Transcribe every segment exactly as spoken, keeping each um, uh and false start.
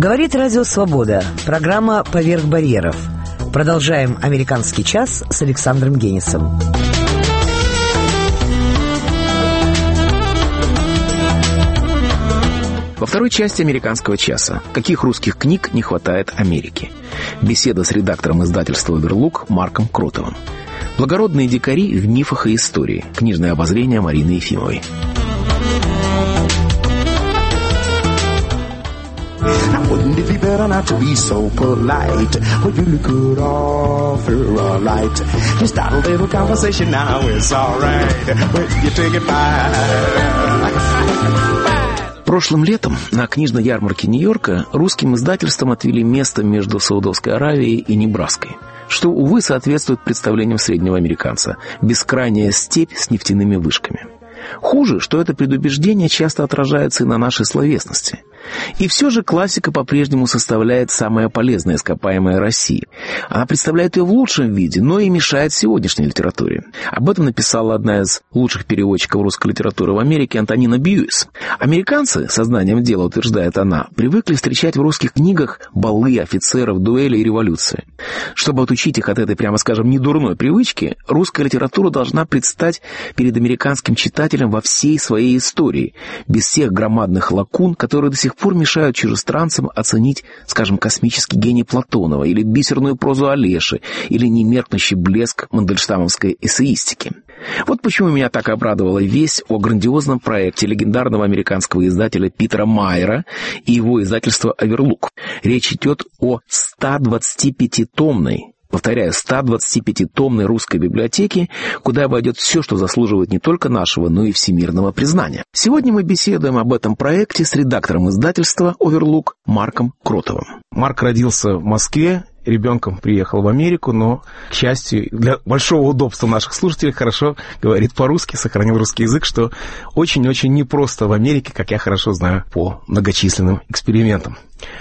Говорит Радио Свобода. Программа «Поверх барьеров». Продолжаем «Американский час» с Александром Генисом. Во второй части «Американского часа» каких русских книг не хватает Америке? Беседа с редактором издательства «Оверлук» Марком Кротовым. Благородные дикари в мифах и истории. Книжное обозрение Марины Ефимовой. Wouldn't it be better not to be so polite? Well, you really could offer a light. Just start a little conversation now, it's alright. When you take it by. Прошлым летом на книжной ярмарке Нью-Йорка русским издательствам отвели место между Саудовской Аравией и Небраской, что, увы, соответствует представлениям среднего американца – бескрайняя степь с нефтяными вышками. Хуже, что это предубеждение часто отражается и на нашей словесности. И все же классика по-прежнему составляет самое полезное ископаемое России. Она представляет ее в лучшем виде, но и мешает сегодняшней литературе. Об этом написала одна из лучших переводчиков русской литературы в Америке Антонина Бьюис. Американцы, сознанием дела, утверждает она, привыкли встречать в русских книгах балы, офицеров, дуэли и революции. Чтобы отучить их от этой, прямо скажем, недурной привычки, русская литература должна предстать перед американским читателем во всей своей истории, без всех громадных лакун, которые до сих пор мешают чужестранцам оценить, скажем, космический гений Платонова, или бисерную прозу Олеши, или немеркнущий блеск мандельштамовской эссеистики. Вот почему меня так обрадовала весть о грандиозном проекте легендарного американского издателя Питера Майера и его издательства «Оверлук». Речь идет о ста двадцатипятитомной, повторяю, ста двадцатипятитомной русской библиотеке, куда войдет все, что заслуживает не только нашего, но и всемирного признания. Сегодня мы беседуем об этом проекте с редактором издательства «Оверлук» Марком Кротовым. Марк родился в Москве, ребенком приехал в Америку, но, к счастью, для большого удобства наших слушателей хорошо говорит по-русски, сохранил русский язык, что очень-очень непросто в Америке, как я хорошо знаю по многочисленным экспериментам.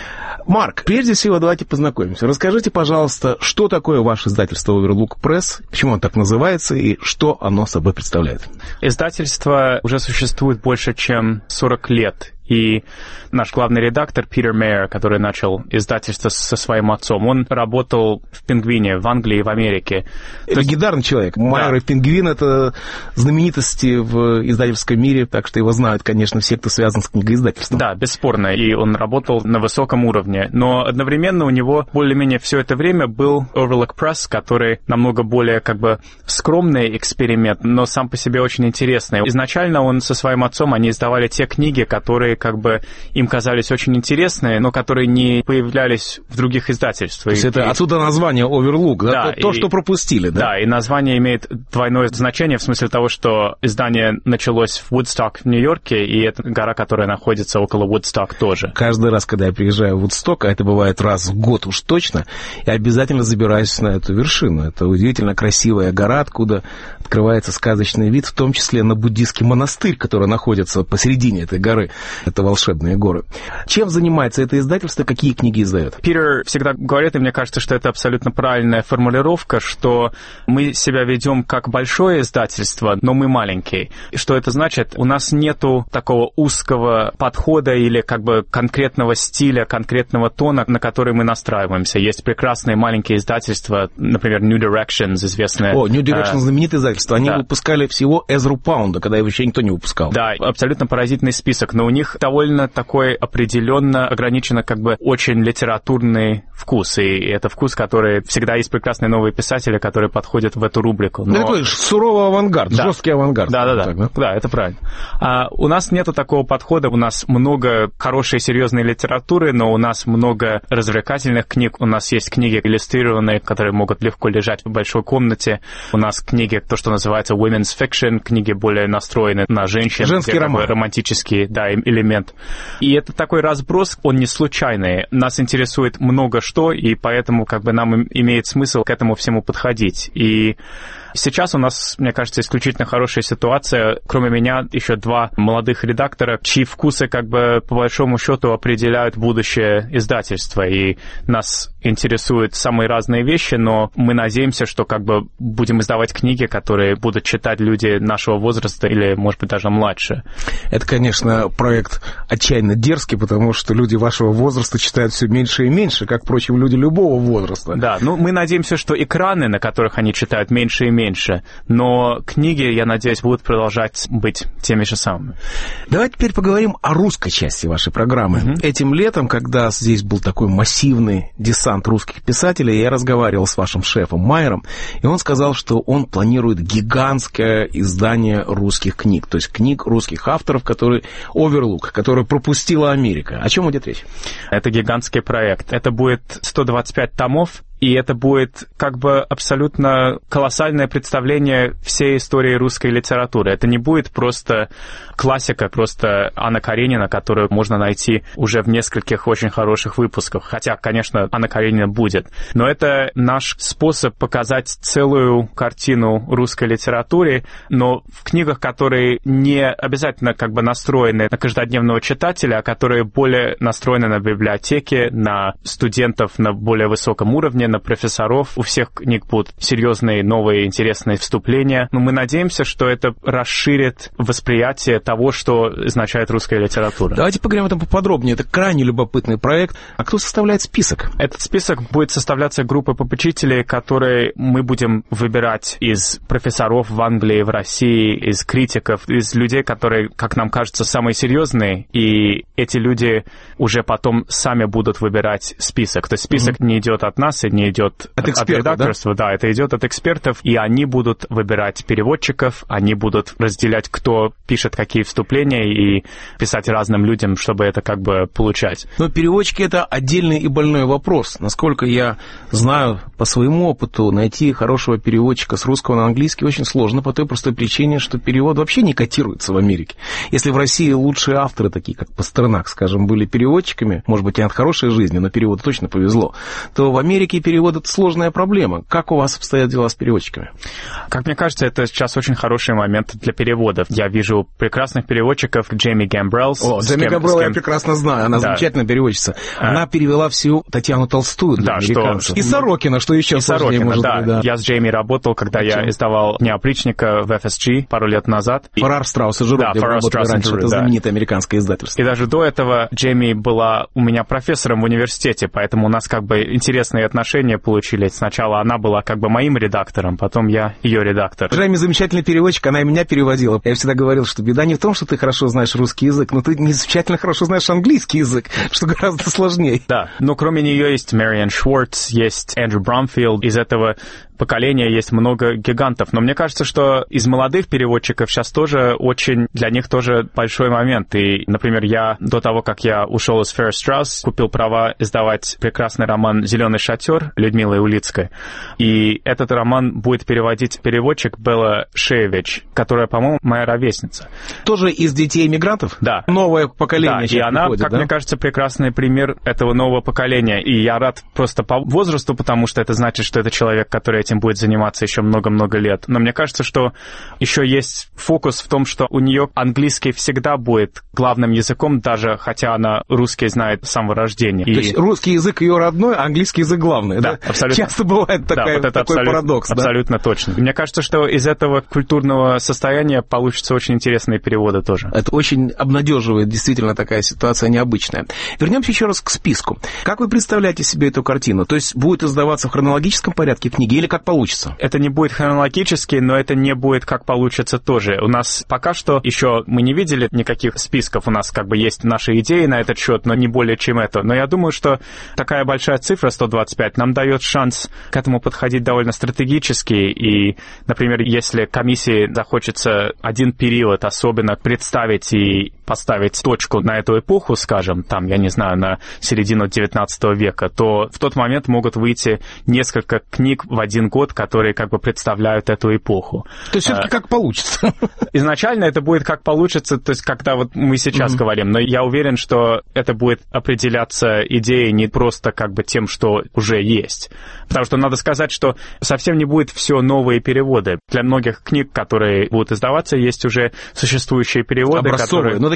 Марк, прежде всего, давайте познакомимся. Расскажите, пожалуйста, что такое ваше издательство «Оверлук Пресс», почему оно так называется и что оно собой представляет? Издательство уже существует больше, чем сорок лет. И наш главный редактор Питер Майер, который начал издательство со своим отцом, он работал в «Пингвине» в Англии и в Америке. Легендарный есть... человек. Да. Майер и «Пингвин» — это знаменитости в издательском мире, так что его знают, конечно, все, кто связан с книгоиздательством. Да, бесспорно. И он работал на высоком уровне. Но одновременно у него более-менее все это время был Оверлук Пресс, который намного более как бы скромный эксперимент, но сам по себе очень интересный. Изначально он со своим отцом, они издавали те книги, которые как бы им казались очень интересные, но которые не появлялись в других издательствах. То есть это и... отсюда название «Оверлук», да? Да, то, то, и... что пропустили, да? Да, и название имеет двойное значение в смысле того, что издание началось в Вудсток в Нью-Йорке, и это гора, которая находится около Вудсток тоже. Каждый раз, когда я приезжаю в Вудсток, а это бывает раз в год уж точно, я обязательно забираюсь на эту вершину. Это удивительно красивая гора, откуда открывается сказочный вид, в том числе на буддийский монастырь, который находится посередине этой горы. Это волшебные горы. Чем занимается это издательство, какие книги издает? Питер всегда говорит, и мне кажется, что это абсолютно правильная формулировка, что мы себя ведем как большое издательство, но мы маленький. И что это значит? У нас нету такого узкого подхода или как бы конкретного стиля, конкретного тона, на который мы настраиваемся. Есть прекрасные маленькие издательства, например, New Directions, известное. О, New Directions, а, знаменитое издательство. Они да. выпускали всего Эзру Паунда, когда его еще никто не выпускал. Да, абсолютно поразительный список, но у них довольно такой определенно ограниченно как бы очень литературный вкус, и это вкус, который всегда есть прекрасные новые писатели, которые подходят в эту рубрику. Но... такой суровый авангард, да. жесткий авангард. Да-да-да, так, да? да, это правильно. А у нас нету такого подхода, у нас много хорошей серьезной литературы, но у нас много развлекательных книг, у нас есть книги иллюстрированные, которые могут легко лежать в большой комнате, у нас книги, то, что называется women's fiction, книги более настроены на женщин. Женский роман. Романтический, да, элемент. И это такой разброс, он не случайный. Нас интересует много что, и поэтому как бы нам имеет смысл к этому всему подходить. И сейчас у нас, мне кажется, исключительно хорошая ситуация. Кроме меня, еще два молодых редактора, чьи вкусы, как бы, по большому счету, определяют будущее издательства. И нас интересуют самые разные вещи, но мы надеемся, что как бы будем издавать книги, которые будут читать люди нашего возраста или, может быть, даже младше. Это, конечно, проект отчаянно дерзкий, потому что люди вашего возраста читают все меньше и меньше, как, впрочем, люди любого возраста. Да, ну мы надеемся, что экраны, на которых они читают, меньше и меньше, но книги, я надеюсь, будут продолжать быть теми же самыми. Давайте теперь поговорим о русской части вашей программы. Mm-hmm. Этим летом, когда здесь был такой массивный десант русских писателей, я разговаривал с вашим шефом Майером, и он сказал, что он планирует гигантское издание русских книг, то есть книг русских авторов, которые Overlook, которые пропустила Америка. О чем идет речь? Это гигантский проект. Это будет сто двадцать пять томов, и это будет как бы абсолютно колоссальное представление всей истории русской литературы. Это не будет просто классика, просто Анна Каренина, которую можно найти уже в нескольких очень хороших выпусках. Хотя, конечно, Анна Каренина будет. Но это наш способ показать целую картину русской литературы, но в книгах, которые не обязательно как бы настроены на каждодневного читателя, а которые более настроены на библиотеки, на студентов на более высоком уровне, на профессоров. У всех книг будут серьезные, новые, интересные вступления. Но мы надеемся, что это расширит восприятие того, что означает русская литература. Давайте поговорим об этом поподробнее. Это крайне любопытный проект. А кто составляет список? Этот список будет составляться группой попечителей, которые мы будем выбирать из профессоров в Англии, в России, из критиков, из людей, которые, как нам кажется, самые серьезные. И эти люди уже потом сами будут выбирать список. То есть список mm-hmm. не идет от нас и не идет от, от, от редакторства, да? да, это идет от экспертов, и они будут выбирать переводчиков, они будут разделять, кто пишет какие вступления, и писать разным людям, чтобы это как бы получать. Но переводчики — это отдельный и больной вопрос. Насколько я знаю по своему опыту, найти хорошего переводчика с русского на английский очень сложно по той простой причине, что перевод вообще не котируется в Америке. Если в России лучшие авторы, такие как Пастернак, скажем, были переводчиками, может быть, и от хорошей жизни, но переводу точно повезло, то в Америке перевод — это сложная проблема. Как у вас обстоят дела с переводчиками? Как мне кажется, это сейчас очень хороший момент для переводов. Я вижу прекрасных переводчиков, Джейми Гамбреллс. О, Джейми Гамбрелл я прекрасно знаю, она да. замечательная переводчица. Она а... перевела всю Татьяну Толстую для да, американцев. Что... И Сорокина, что еще и сложнее, Сорокина, может да. быть. Да. Я с Джейми работал, когда О, я издавал «Дня опричника» в эф эс джи пару лет назад. Фаррар, Страус и Жиро, да, где Фаррар, работали раньше. Жиро, это да. знаменитое американское издательство. И даже до этого Джейми была у меня профессором в университете, поэтому у нас как бы интересные отношения получились. Сначала она была как бы моим редактором, потом я ее редактор. Джейми замечательный переводчик, она и меня переводила. Я всегда говорил, что беда не в том, что ты хорошо знаешь русский язык, но ты не замечательно хорошо знаешь английский язык, что гораздо сложнее. Да, но кроме нее есть Мэриан Шварц, есть Эндрю Брамфилд. Из этого поколения есть много гигантов. Но мне кажется, что из молодых переводчиков сейчас тоже очень, для них тоже большой момент. И, например, я до того, как я ушел из Феррис Страус, купил права издавать прекрасный роман «Зеленый шатер» Людмилы Улицкой. И этот роман будет переводить переводчик Белла Шеевич, которая, по-моему, моя ровесница. Тоже из детей иммигрантов? Да. Новое поколение. Да, и она, приходит, как да? мне кажется, прекрасный пример этого нового поколения. И я рад просто по возрасту, потому что это значит, что это человек, который этим будет заниматься еще много-много лет. Но мне кажется, что еще есть фокус в том, что у нее английский всегда будет главным языком, даже хотя она русский знает с самого рождения. То и... есть русский язык ее родной, а английский язык главный, да? Да, абсолютно. Часто бывает такая, да, вот это такой абсолютно, парадокс. Да? Абсолютно точно. Мне кажется, что из этого культурного состояния получатся очень интересные переводы тоже. Это очень обнадеживает, действительно такая ситуация необычная. Вернемся еще раз к списку. Как вы представляете себе эту картину? То есть будет издаваться в хронологическом порядке книги или как получится? Это не будет хронологически, но это не будет как получится тоже. У нас пока что еще мы не видели никаких списков. У нас как бы есть наши идеи на этот счет, но не более чем это. Но я думаю, что такая большая цифра, сто двадцать пять, нам дает шанс к этому подходить довольно стратегически. И, например, если комиссии захочется один период особенно представить и поставить точку на эту эпоху, скажем, там, я не знаю, на середину девятнадцатого века, то в тот момент могут выйти несколько книг в один год, которые как бы представляют эту эпоху. То есть все-таки а, как получится? Изначально это будет как получится, то есть когда вот мы сейчас mm-hmm. говорим, но я уверен, что это будет определяться идеей не просто как бы тем, что уже есть. Потому что надо сказать, что совсем не будет все новые переводы. Для многих книг, которые будут издаваться, есть уже существующие переводы, образцовые, которые... ну такие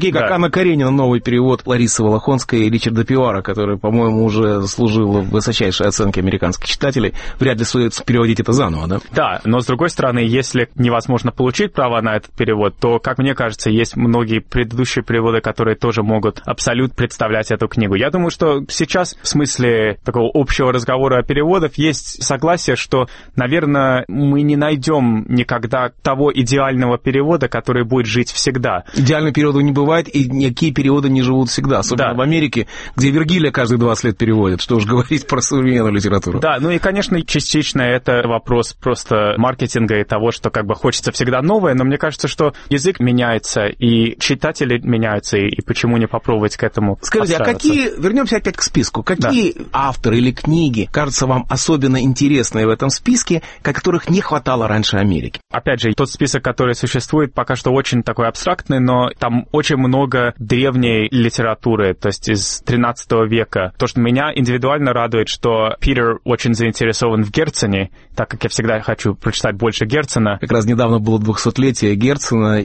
Такие, как да. Анна Каренина, новый перевод Ларисы Волохонской и Ричарда Пиуара, который, по-моему, уже служил в высочайшей оценке американских читателей. Вряд ли стоит переводить это заново, да? Да, но, с другой стороны, если невозможно получить право на этот перевод, то, как мне кажется, есть многие предыдущие переводы, которые тоже могут абсолютно представлять эту книгу. Я думаю, что сейчас, в смысле такого общего разговора о переводах, есть согласие, что, наверное, мы не найдем никогда того идеального перевода, который будет жить всегда. Идеального перевода не бывает, и никакие переводы не живут всегда, особенно да. в Америке, где Вергилия каждые двадцать лет переводят. Что уж говорить про современную литературу. Да, ну и, конечно, частично это вопрос просто маркетинга и того, что как бы хочется всегда новое, но мне кажется, что язык меняется, и читатели меняются, и, и почему не попробовать к этому Скажите, а какие, вернемся опять к списку, какие да. авторы или книги кажутся вам особенно интересные в этом списке, которых не хватало раньше Америки? Опять же, тот список, который существует, пока что очень такой абстрактный, но там очень много древней литературы, то есть из тринадцатого века. То, что меня индивидуально радует, что Питер очень заинтересован в Герцене, так как я всегда хочу прочитать больше Герцена. Как раз недавно было двухсотлетие Герцена,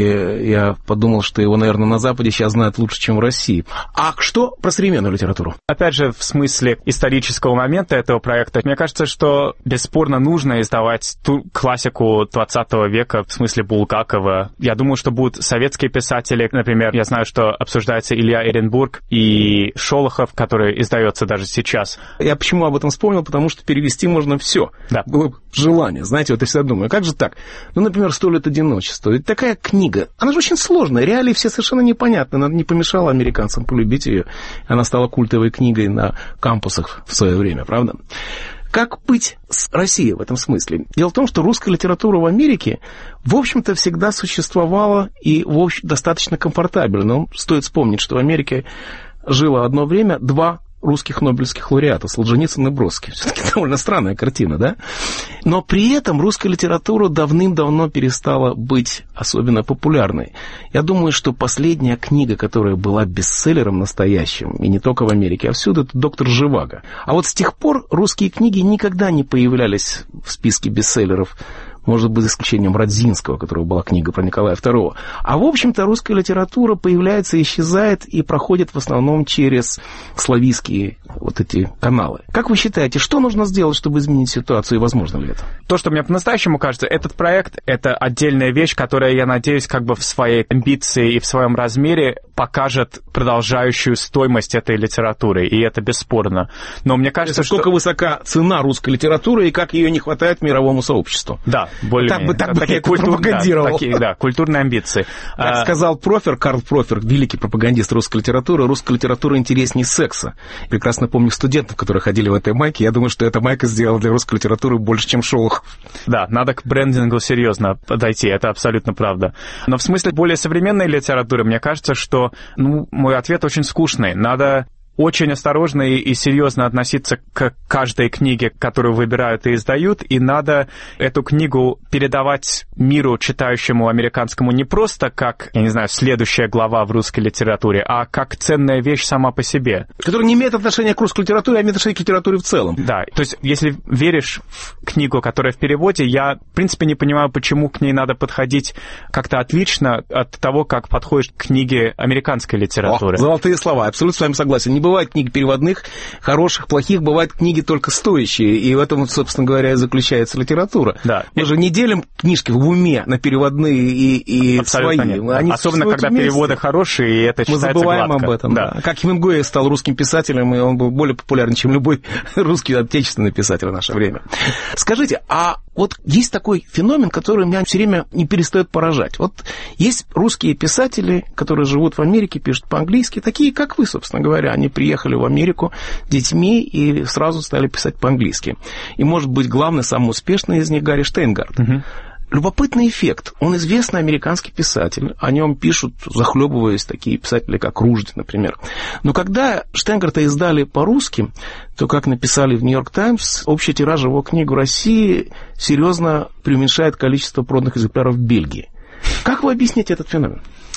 и я подумал, что его, наверное, на Западе сейчас знают лучше, чем в России. А что про современную литературу? Опять же, в смысле исторического момента этого проекта, мне кажется, что бесспорно нужно издавать ту классику двадцатого века, в смысле Булгакова. Я думаю, что будут советские писатели, например, я знаю, что обсуждается Илья Эренбург и Шолохов, который издается даже сейчас. Я почему об этом вспомнил? Потому что перевести можно все. Да. Было бы желание. Знаете, вот я всегда думаю, как же так? Ну, например, «Сто лет одиночества». Ведь такая книга, она же очень сложная, реалии все совершенно непонятны. Она не помешала американцам полюбить ее. Она стала культовой книгой на кампусах в свое время, правда? Как быть с Россией в этом смысле? Дело в том, что русская литература в Америке, в общем-то, всегда существовала и, в общем, достаточно комфортабельно. Но стоит вспомнить, что в Америке жило одно время два русских нобелевских лауреата, Солженицын и Бродский. Все-таки довольно странная картина, да? Но при этом русская литература давным-давно перестала быть особенно популярной. Я думаю, что последняя книга, которая была бестселлером настоящим, и не только в Америке, а всюду, это «Доктор Живаго». А вот с тех пор русские книги никогда не появлялись в списке бестселлеров, может быть, за исключением Радзинского, у которого была книга про Николая второго. А, в общем-то, русская литература появляется, исчезает и проходит в основном через славянские вот эти каналы. Как вы считаете, что нужно сделать, чтобы изменить ситуацию, и возможно ли это? То, что мне по-настоящему кажется, этот проект — это отдельная вещь, которая, я надеюсь, как бы в своей амбиции и в своем размере покажет продолжающую стоимость этой литературы, и это бесспорно. Но мне кажется, это сколько что... высока цена русской литературы и как ее не хватает мировому сообществу. Да, более так бы, так бы такие я культур... пропагандировал. Да, такие, да, культурные амбиции. Как а... сказал Профер, Карл Профер, великий пропагандист русской литературы, русская литература интереснее секса. Прекрасно помню студентов, которые ходили в этой майке. Я думаю, что эта майка сделала для русской литературы больше, чем Шолохов. Да, надо к брендингу серьезно подойти, это абсолютно правда. Но в смысле более современной литературы, мне кажется, что ну, мой ответ очень скучный. Надо очень осторожно и, и серьезно относиться к каждой книге, которую выбирают и издают, и надо эту книгу передавать миру, читающему американскому, не просто как, я не знаю, следующая глава в русской литературе, а как ценная вещь сама по себе. Которая не имеет отношения к русской литературе, а имеет отношение к литературе в целом. Да, то есть если веришь в книгу, которая в переводе, я, в принципе, не понимаю, почему к ней надо подходить как-то отлично от того, как подходишь к книге американской литературы. О, золотые слова, абсолютно с вами согласен. Не бывает книг переводных, хороших, плохих, бывают книги только стоящие, и в этом, собственно говоря, и заключается литература. Да. Мы же не делим книжки в уме на переводные и, и свои. Они особенно, когда вместе. Переводы хорошие, и это читается Мы забываем гладко. об этом. Да. Да. Как Хемингуэй стал русским писателем, и он был более популярен, чем любой русский отечественный писатель в наше время. Скажите, а вот есть такой феномен, который меня все время не перестает поражать. Вот есть русские писатели, которые живут в Америке, пишут по-английски, такие, как вы, собственно говоря. Они приехали в Америку детьми и сразу стали писать по-английски. И, может быть, главный, самый успешный из них Гарри Штейнгард. Угу. Любопытный эффект. Он известный американский писатель. О нем пишут, захлебываясь, такие писатели, как Ружди, например. Но когда Штейнгарта издали по-русски, то, как написали в «Нью-Йорк Таймс», общий тираж его книг в России серьезно преуменьшает количество проданных экземпляров в Бельгии. Как вы объясните этот феномен?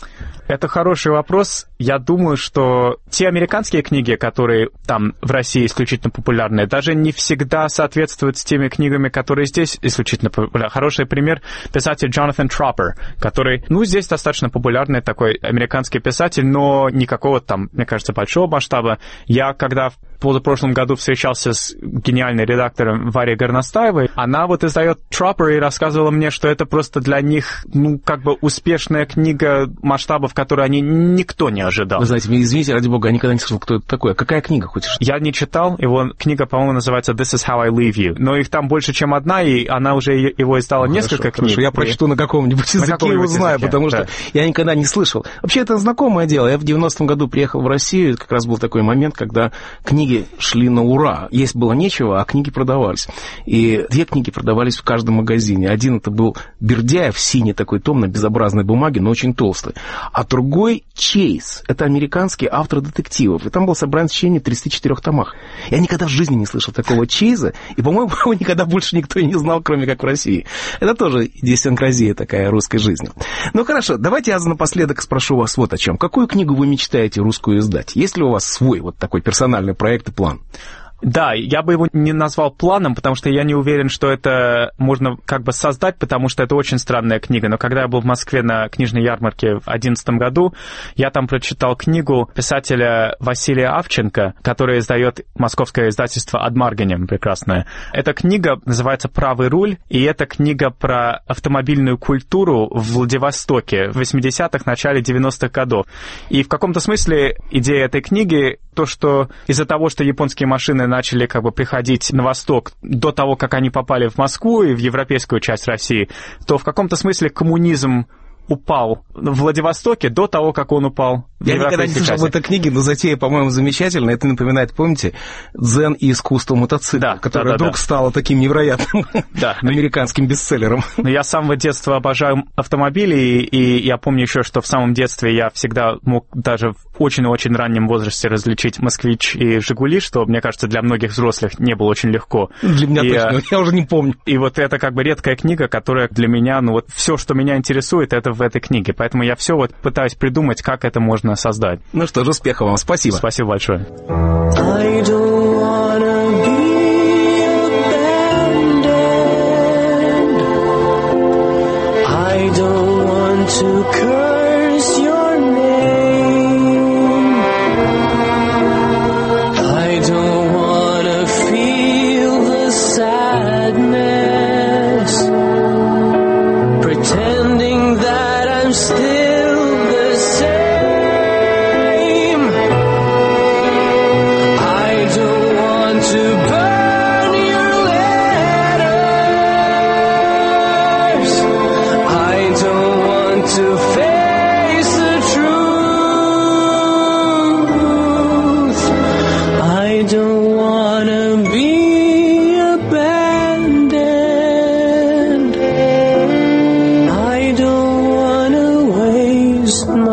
Это хороший вопрос. Я думаю, что те американские книги, которые там в России исключительно популярны, даже не всегда соответствуют с теми книгами, которые здесь исключительно популярны. Хороший пример — писатель Джонатан Троппер, который, ну, здесь достаточно популярный такой американский писатель, но никакого там, мне кажется, большого масштаба. Я, когда в позапрошлом году встречался с гениальной редактором Варей Горностаевой, она вот издает Троппер и рассказывала мне, что это просто для них, ну, как бы успешная книга масштабов, которые они никто не ожидал. Вы знаете, извините, ради бога, я никогда не слышал, кто это такой. Какая книга хоть? Я не читал, его книга, по-моему, называется «This is how I leave you», но их там больше, чем одна, и она уже его издала. Ну, несколько хорошо, книг. Хорошо, я прочту на каком-нибудь языке, на каком-нибудь его знаю, языке, потому да. что я никогда не слышал. Вообще, это знакомое дело. Я в девяностом году приехал в Россию, как раз был такой момент, когда книги шли на ура. Есть было нечего, а книги продавались. И две книги продавались в каждом магазине. Один это был Бердяев, синий такой том на безобразной бумаге, но очень толстый. А другой Чейз. Это американский автор детективов. И там был собран сочинение в тридцати четырёх томах. Я никогда в жизни не слышал такого Чейза. И, по-моему, его никогда больше никто и не знал, кроме как в России. Это тоже идиосинкразия такая русской жизни. Ну, хорошо, давайте я напоследок спрошу вас вот о чем. Какую книгу вы мечтаете русскую издать? Есть ли у вас свой вот такой персональный проект и план? Да, я бы его не назвал планом, потому что я не уверен, что это можно как бы создать, потому что это очень странная книга. Но когда я был в Москве на книжной ярмарке в две тысячи одиннадцатом году, я там прочитал книгу писателя Василия Авченко, который издает московское издательство «Адмаргенем», прекрасное. Эта книга называется «Правый руль», и это книга про автомобильную культуру в Владивостоке в восьмидесятых, начале девяностых годов. И в каком-то смысле идея этой книги то, что из-за того, что японские машины начали как бы приходить на восток до того, как они попали в Москву и в европейскую часть России, то в каком-то смысле коммунизм упал в Владивостоке до того, как он упал в Я никогда не слышал об этой книге, но затея, по-моему, замечательная. Это напоминает, помните, «Дзен и искусство мотоцикла», да, которое да, да, вдруг да. стало таким невероятным да. американским бестселлером. Но я с самого детства обожаю автомобили, и я помню еще, что в самом детстве я всегда мог даже в очень-очень раннем возрасте различить «Москвич» и «Жигули», что, мне кажется, для многих взрослых не было очень легко. Для меня и, точно, я уже не помню. И вот это как бы редкая книга, которая для меня, ну вот все, что меня интересует, это в этой книге. Поэтому я все вот пытаюсь придумать, как это можно создать. Ну что ж, успехов вам. Спасибо. Спасибо большое. Waste